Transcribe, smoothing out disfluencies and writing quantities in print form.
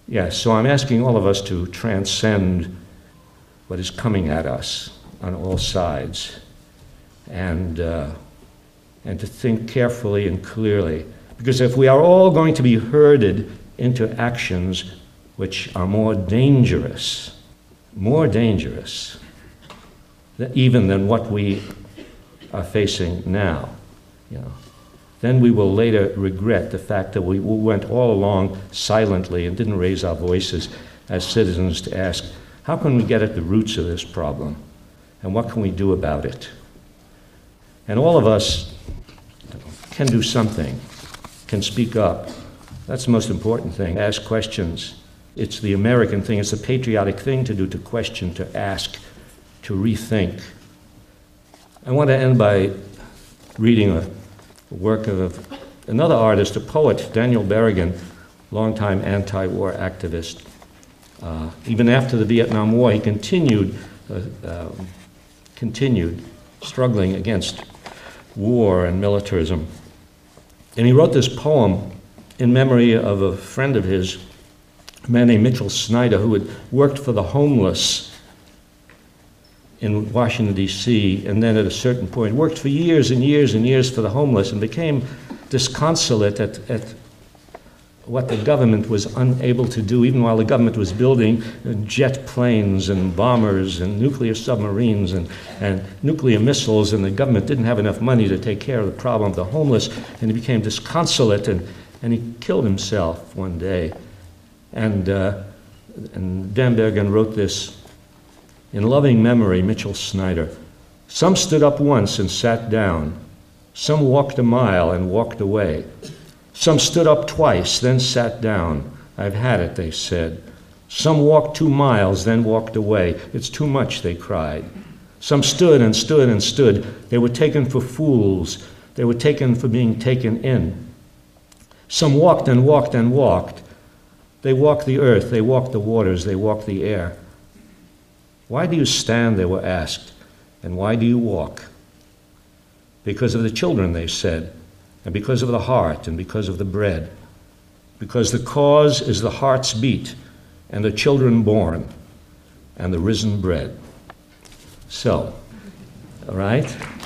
Yes, so I'm asking all of us to transcend what is coming at us on all sides and to think carefully and clearly. Because if we are all going to be herded into actions which are more dangerous even than what we are facing now, then we will later regret the fact that we went all along silently and didn't raise our voices as citizens to ask, how can we get at the roots of this problem? And what can we do about it? And all of us can do something, can speak up. That's the most important thing. Ask questions. It's the American thing. It's the patriotic thing to do, to question, to ask, to rethink. I want to end by reading a work of another artist, a poet, Daniel Berrigan, longtime anti-war activist. Even after the Vietnam War, he continued struggling against war and militarism. And he wrote this poem in memory of a friend of his, a man named Mitchell Snyder, who had worked for the homeless in Washington, D.C., and then at a certain point worked for years and years and years for the homeless and became disconsolate at what the government was unable to do, even while the government was building jet planes and bombers and nuclear submarines and nuclear missiles, and the government didn't have enough money to take care of the problem of the homeless, and he became disconsolate, and he killed himself one day. And Dan Berrigan wrote this, in loving memory, Mitchell Snyder. Some stood up once and sat down. Some walked a mile and walked away. Some stood up twice, then sat down. I've had it, they said. Some walked 2 miles, then walked away. It's too much, they cried. Some stood and stood and stood. They were taken for fools. They were taken for being taken in. Some walked and walked and walked. They walked the earth, they walked the waters, they walked the air. Why do you stand, they were asked, and why do you walk? Because of the children, they said, and because of the heart, and because of the bread. Because the cause is the heart's beat, and the children born, and the risen bread. So, all right?